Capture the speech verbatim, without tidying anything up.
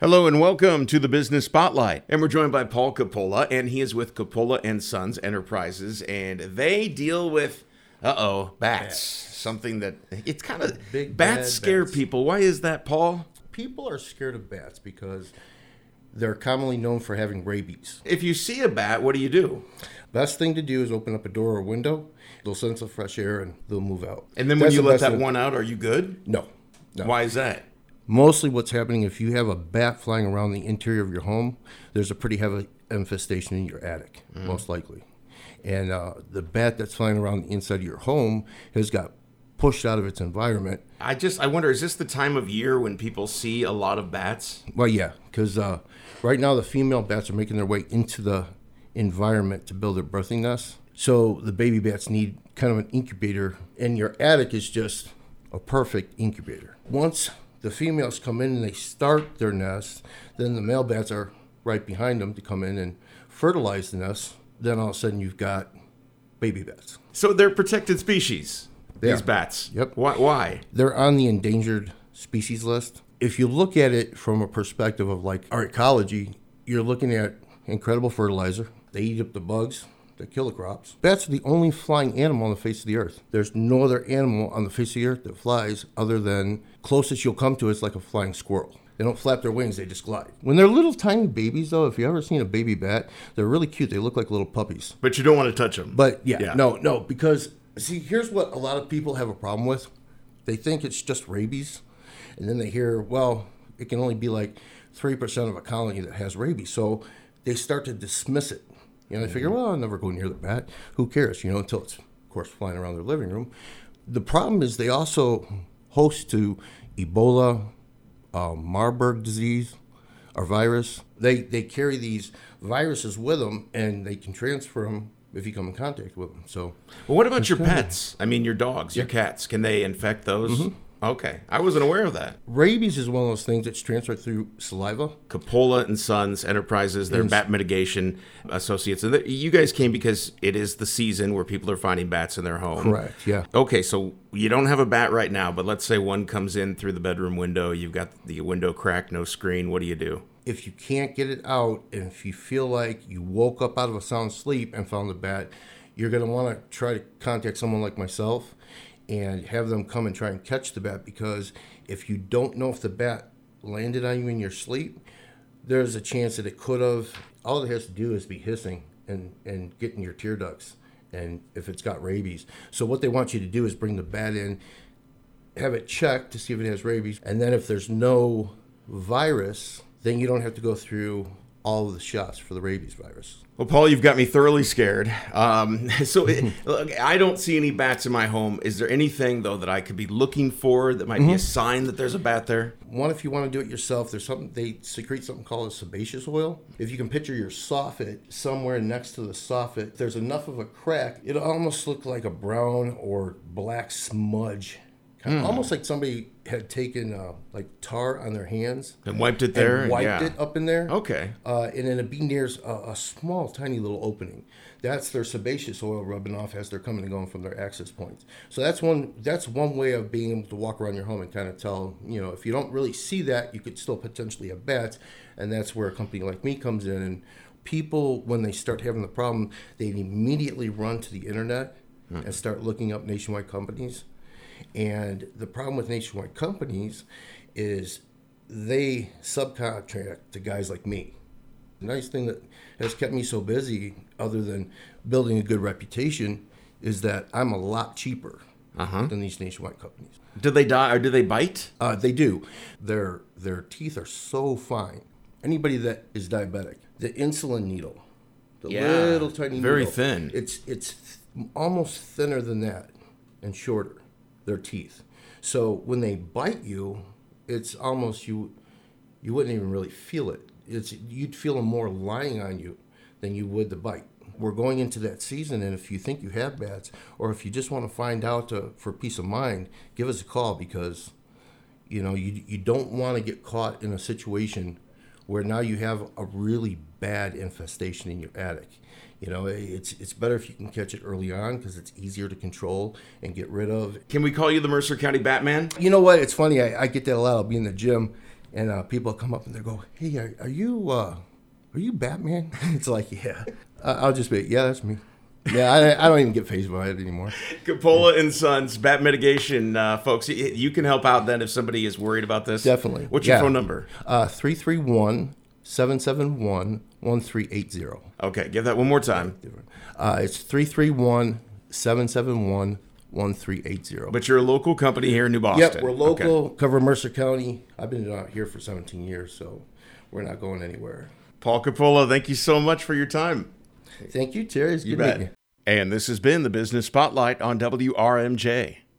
Hello and welcome to the Business Spotlight. And we're joined by Paul Coppola, and he is with Coppola and Sons Enterprises, and they deal with, uh-oh, bats. bats. Something that, it's kind of, big bats scare bats. people. Why is that, Paul? People are scared of bats because they're commonly known for having rabies. If you see a bat, what do you do? Best thing to do is open up a door or a window. They'll sense the fresh air and they'll move out. And then when That's you the let that thing. one out, are you good? No, no. Why is that? Mostly what's happening, if you have a bat flying around the interior of your home, there's a pretty heavy infestation in your attic, mm. most likely. And uh, the bat that's flying around the inside of your home has got pushed out of its environment. I just, I wonder, is this the time of year when people see a lot of bats? Well, yeah, because uh, right now the female bats are making their way into the environment to build their birthing nests. So the baby bats need kind of an incubator, and your attic is just a perfect incubator. Once the females come in and they start their nests, then the male bats are right behind them to come in and fertilize the nest. Then all of a sudden you've got baby bats. So they're protected species, they these are. bats. Yep. Why? Why? They're on the endangered species list. If you look at it from a perspective of like our ecology, you're looking at incredible fertilizer. They eat up the bugs. That kill the crops. Bats are the only flying animal on the face of the earth. There's no other animal on the face of the earth that flies other than closest you'll come to is like a flying squirrel. They don't flap their wings, they just glide. When they're little tiny babies though, if you ever seen a baby bat, they're really cute. They look like little puppies. But you don't want to touch them. But yeah, yeah. no, no, because see, here's what a lot of people have a problem with. They think it's just rabies, and then they hear, well, it can only be like three percent of a colony that has rabies. So they start to dismiss it. You know, they figure, well, I'll never go near the bat. Who cares, you know, until it's, of course, flying around their living room. The problem is they also host to Ebola, uh, Marburg disease, or virus. They they carry these viruses with them, and they can transfer them if you come in contact with them. So, well, what about your pets? I mean, your dogs, your yeah. cats. Can they infect those? Mm-hmm. Okay, I wasn't aware of that. Rabies is one of those things that's transferred through saliva. Coppola and Sons Enterprises, they're bat mitigation associates. And you guys came because it is the season where people are finding bats in their home. Correct, yeah. Okay, so you don't have a bat right now, but let's say one comes in through the bedroom window. You've got the window cracked, no screen. What do you do? If you can't get it out, and if you feel like you woke up out of a sound sleep and found the bat, you're going to want to try to contact someone like myself and have them come and try and catch the bat, because if you don't know if the bat landed on you in your sleep, there's a chance that it could have. All it has to do is be hissing and, and getting your tear ducts, and if it's got rabies. So what they want you to do is bring the bat in, have it checked to see if it has rabies, and then if there's no virus, then you don't have to go through all of the shots for the rabies virus. Well, Paul, you've got me thoroughly scared. Um, so it, look, I don't see any bats in my home. Is there anything, though, that I could be looking for that might mm-hmm. be a sign that there's a bat there? One, if you want to do it yourself, there's something, they secrete something called a sebaceous oil. If you can picture your soffit, somewhere next to the soffit, there's enough of a crack, it'll almost look like a brown or black smudge. Kind of, mm. Almost like somebody had taken uh, like tar on their hands and wiped it there, and wiped yeah. it up in there. Okay, uh, and then it'd be near a, a small, tiny little opening. That's their sebaceous oil rubbing off as they're coming and going from their access points. So that's one. That's one way of being able to walk around your home and kind of tell. You know, if you don't really see that, you could still potentially have bats, and that's where a company like me comes in. And people, when they start having the problem, they immediately run to the internet mm. and start looking up nationwide companies. And the problem with nationwide companies is they subcontract to guys like me. The nice thing that has kept me so busy, other than building a good reputation, is that I'm a lot cheaper uh-huh. than these nationwide companies. Do they die or do they bite? Uh, they do. Their their teeth are so fine. Anybody that is diabetic, the insulin needle, the yeah, little tiny very needle, thin. It's it's th- almost thinner than that and shorter. Their teeth. So when they bite you, it's almost you you wouldn't even really feel it. It's you'd feel them more lying on you than you would the bite. We're going into that season, and if you think you have bats, or if you just want to find out uh, for peace of mind, give us a call, because you know you you don't want to get caught in a situation where now you have a really bad infestation in your attic. You know, it's it's better if you can catch it early on, because it's easier to control and get rid of. Can we call you the Mercer County Batman? You know what? It's funny. I, I get that a lot. I'll be in the gym, And uh, people come up and they go, "Hey, are, are you uh, are you Batman?" It's like, yeah. Uh, I'll just be, yeah, that's me. Yeah, I, I don't even get fazed by it anymore. Coppola and Sons, bat mitigation, uh, folks. You, you can help out then if somebody is worried about this. Definitely. What's yeah. your phone number? Uh, three three one, seven seven one, one three eight zero. Okay, give that one more time. Uh, it's three three one, seven seven one, one three eight zero. But you're a local company here in New Boston. Yep, we're local, Okay. cover Mercer County. I've been out here for seventeen years, so we're not going anywhere. Paul Coppola, thank you so much for your time. Thank you, Terry. It's You good bet. meeting you. And this has been the Business Spotlight on W R M J.